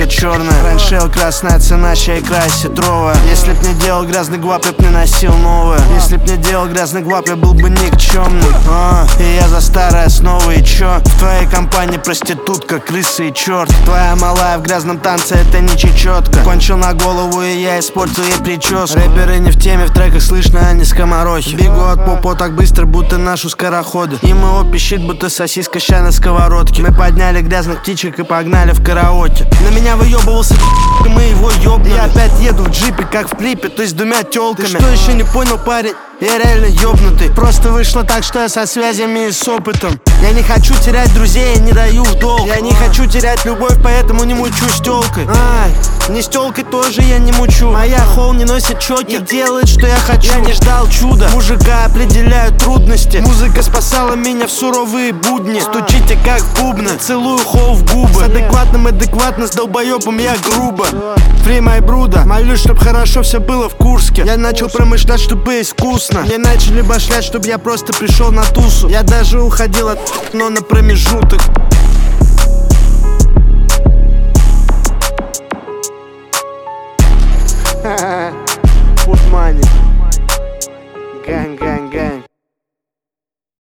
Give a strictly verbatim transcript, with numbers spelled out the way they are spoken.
черная. Раньше ел красная цена, чай икра сетровая. Если б не делал грязный гвап, я б не носил новое. Если б не делал грязный гвап, я был бы никчемный. а, И я за старое снова и чё? В твоей компании проститутка, крысы и черт. Твоя малая в грязном танце, это не чечетка. Кончил на голову и я испортил ей прическу. Рэперы не в теме, в треках слышно, они скоморохи. Бегу от попо так быстро, будто нашу скороходы. И моего пищит, будто сосиска ща на сковородке. Мы подняли грязных птичек и погнали в караоке. На меня выебывался и мы его ёбнули. Я опять еду в джипе, как в клипе, то есть с двумя тёлками. Ты что, еще не понял, парень? Я реально ёбнутый. Просто вышло так, что я со связями и с опытом. Я не хочу терять друзей, я не даю в долг. Я не хочу терять любовь, поэтому не мучу с тёлкой. Ай, не с тёлкой тоже я не мучу. Моя хоу не носит чоки и делает, что я хочу. Я не ждал чуда, мужика определяют трудности. Музыка спасала меня в суровые будни. Стучите как в бубны, целую хоу в губы. С адекватным адекватно, с долбоёбом я грубо. Free my бруда, молюсь, чтоб хорошо все было в Курске. Я начал промышлять, чтобы искусно. Мне начали башлять, чтоб я просто пришел на тусу. Я даже уходил от но на промежуток.